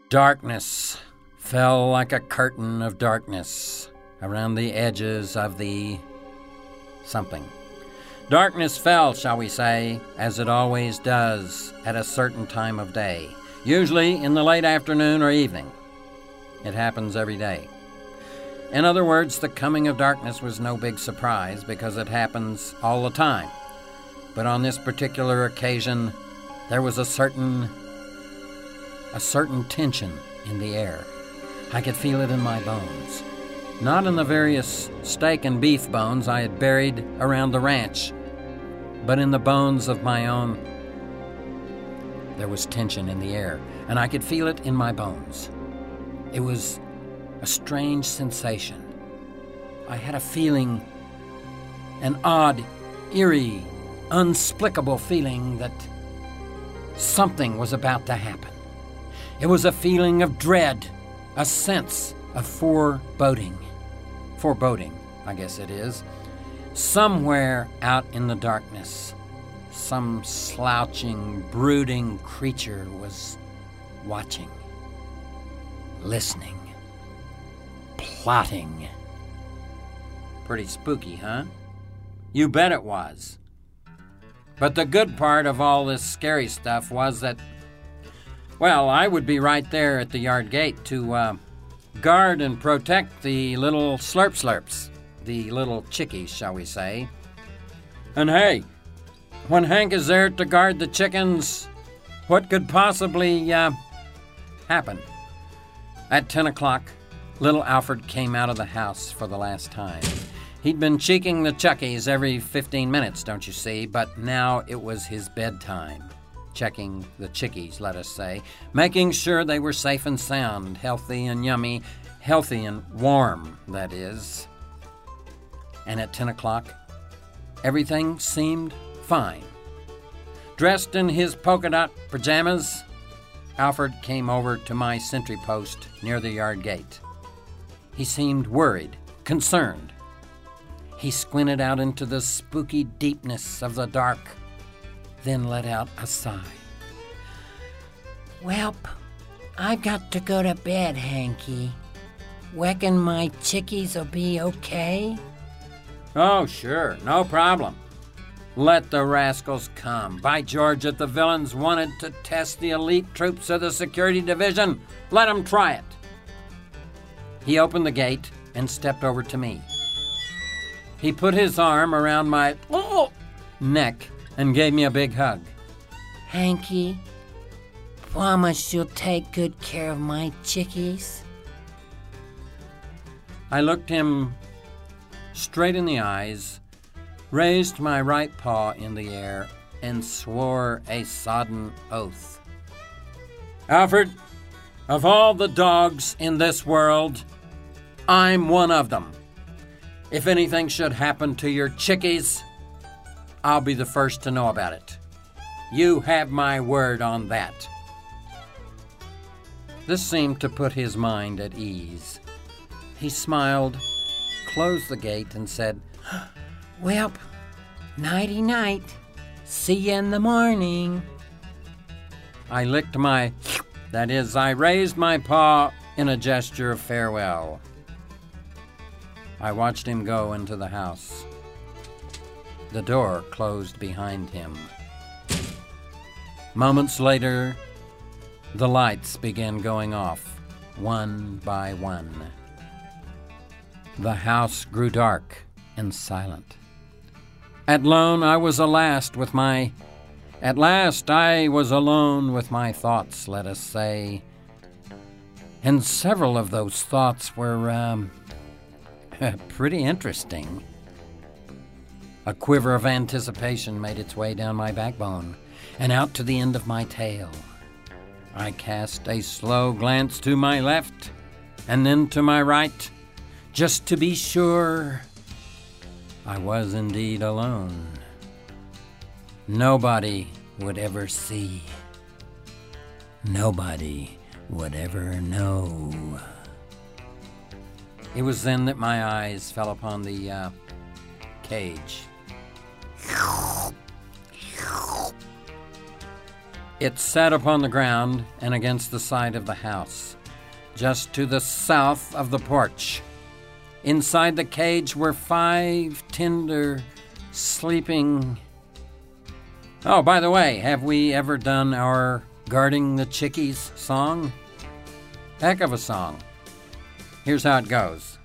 Darkness fell like a curtain of darkness around the edges of the something. Darkness fell, shall we say, as it always does at a certain time of day, usually in the late afternoon or evening. It happens every day. In other words, the coming of darkness was no big surprise because it happens all the time. But on this particular occasion, there was a certain tension in the air. I could feel it in my bones. Not in the various steak and beef bones I had buried around the ranch, but in the bones of my own. There was tension in the air, and I could feel it in my bones. It was a strange sensation. I had a feeling, an odd, eerie, unspeakable feeling that something was about to happen. It was a feeling of dread, a sense of foreboding. Foreboding, I guess it is. Somewhere out in the darkness, some slouching, brooding creature was watching, listening, plotting. Pretty spooky, huh? You bet it was. But the good part of all this scary stuff was that, well, I would be right there at the yard gate to guard and protect the little slurps, the little chickies, shall we say. And hey, when Hank is there to guard the chickens, what could possibly happen? At 10 o'clock, little Alfred came out of the house for the last time. He'd been cheeking the chuckies every 15 minutes, don't you see, but now it was his bedtime. Checking the chickies, let us say, making sure they were safe and sound, healthy and yummy, healthy and warm, that is. And at 10 o'clock, everything seemed fine. Dressed in his polka dot pajamas, Alfred came over to my sentry post near the yard gate. He seemed worried, concerned. He squinted out into the spooky deepness of the dark, then let out a sigh. Welp, I've got to go to bed, Hanky. Reckon my chickies will be okay? Oh, sure, no problem. Let the rascals come. By George, if the villains wanted to test the elite troops of the security division, let them try it. He opened the gate and stepped over to me. He put his arm around my neck and gave me a big hug. Hanky, promise you'll take good care of my chickies? I looked him straight in the eyes, raised my right paw in the air, and swore a sodden oath. Alfred, of all the dogs in this world, I'm one of them. If anything should happen to your chickies, I'll be the first to know about it. You have my word on that. This seemed to put his mind at ease. He smiled, closed the gate, and said, Welp, nighty-night. See you in the morning. I licked I raised my paw in a gesture of farewell. I watched him go into the house. The door closed behind him. Moments later, the lights began going off, one by one. The house grew dark and silent. At last I was alone with my thoughts, let us say. And several of those thoughts were, pretty interesting. A quiver of anticipation made its way down my backbone and out to the end of my tail. I cast a slow glance to my left and then to my right, just to be sure I was indeed alone. Nobody would ever see. Nobody would ever know. It was then that my eyes fell upon the cage. It sat upon the ground and against the side of the house, just to the south of the porch. Inside the cage were 5 tender, sleeping... Oh, by the way, have we ever done our Guarding the Chickies song? Heck of a song. Here's how it goes.